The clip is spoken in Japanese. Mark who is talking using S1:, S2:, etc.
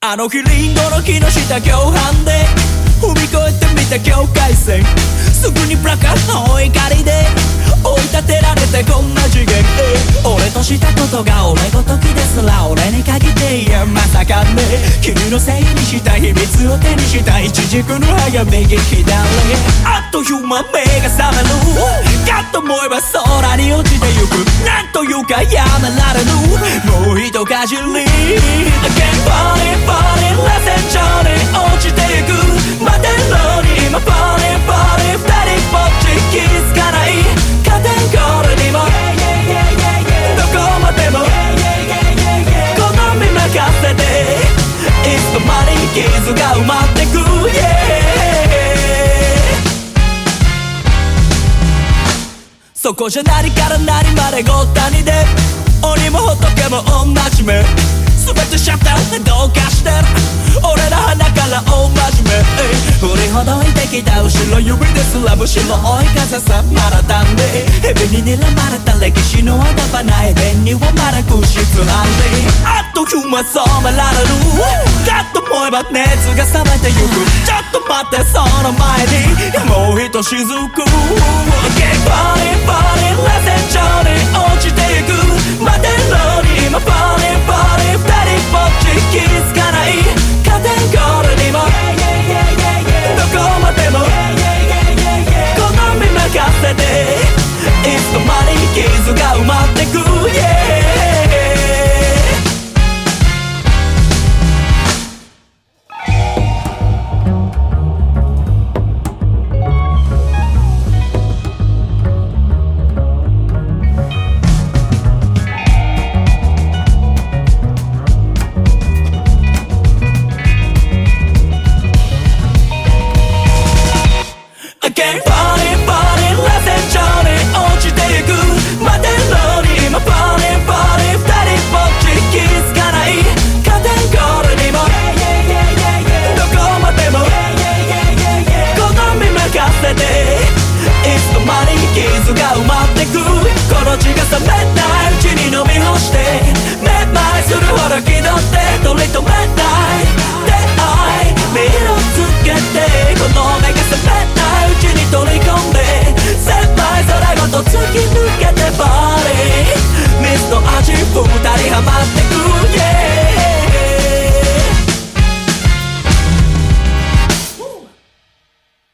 S1: あの日リンゴの木の下共犯で踏み越えてみた境界線、すぐにプラカーの怒りで追い立てられてこんな次元、俺としたことが俺ごときですら俺に限っていやまさかね、君のせいにした秘密を手にした一軸の歯が右左、あっという間目が覚めるかと思えば空に落ちてゆく、なんというかやめられぬもう一かじり Again falling falling less than Johnny 落ちていく待てろに今 falling falling 二人ぼっち気づかないカテゴリーにもどこまでも好み任せていつの間に傷が埋まってく、そこじゃ何から何までごったにで鬼も仏も同じ目、全てシャッターでどうかしてる俺の鼻から大真面目、振りほどいてきた後ろ指ですらむしろ追い風さまらたんで蛇に睨まれた歴史のあだばない弁にはまだくしつらんであっという間染められるかと思えば熱が冷めてゆく、ちょっと待ってその前にもうひとしずく Again falling falling less than Johnny 落ちていく待てろに今 falling